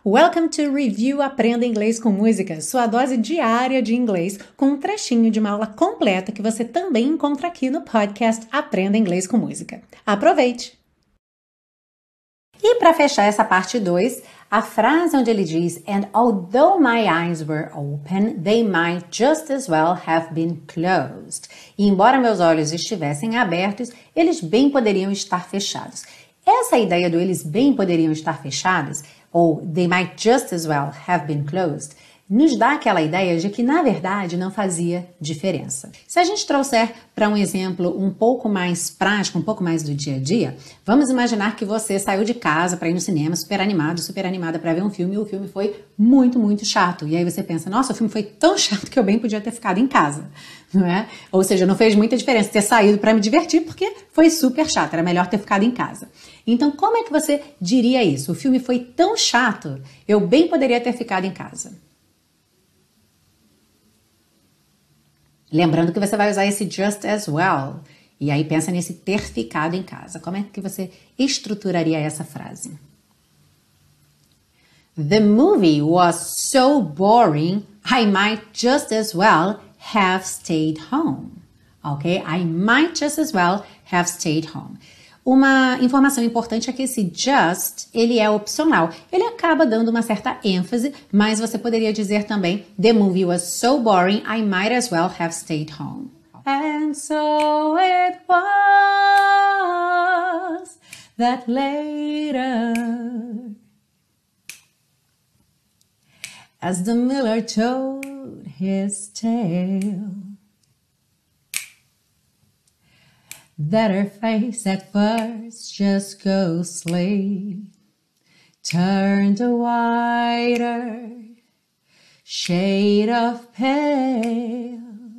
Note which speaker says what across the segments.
Speaker 1: Welcome to Review Aprenda Inglês com Música, sua dose diária de inglês com um trechinho de uma aula completa que você também encontra aqui no podcast Aprenda Inglês com Música. Aproveite! E para fechar essa parte 2, a frase onde ele diz And although my eyes were open, they might just as well have been closed. E embora meus olhos estivessem abertos, eles bem poderiam estar fechados. Essa ideia do eles bem poderiam estar fechados, ou they might just as well have been closed, nos dá aquela ideia de que, na verdade, não fazia diferença. Se a gente trouxer para um exemplo um pouco mais prático, um pouco mais do dia a dia, vamos imaginar que você saiu de casa para ir no cinema super animado, super animada para ver um filme e o filme foi muito, muito chato. E aí você pensa, nossa, o filme foi tão chato que eu bem podia ter ficado em casa, não é? Ou seja, não fez muita diferença ter saído para me divertir porque foi super chato, era melhor ter ficado em casa. Então, como é que você diria isso? O filme foi tão chato, eu bem poderia ter ficado em casa. Lembrando que você vai usar esse just as well. E aí pensa nesse ter ficado em casa. Como é que você estruturaria essa frase? The movie was so boring, I might just as well have stayed home. Ok? I might just as well have stayed home. Uma informação importante é que esse just, ele é opcional. Ele acaba dando uma certa ênfase, mas você poderia dizer também The movie was so boring, I might as well have stayed home. And so it was that later, as the miller told his tale, that her face at first just ghostly turned a whiter shade of pale.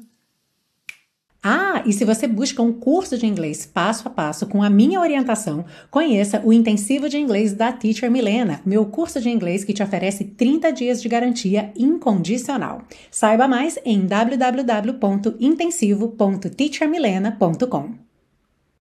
Speaker 1: Ah, e se você busca um curso de inglês passo a passo com a minha orientação, conheça o Intensivo de Inglês da Teacher Milena, meu curso de inglês que te oferece 30 dias de garantia incondicional. Saiba mais em www.intensivo.teachermilena.com.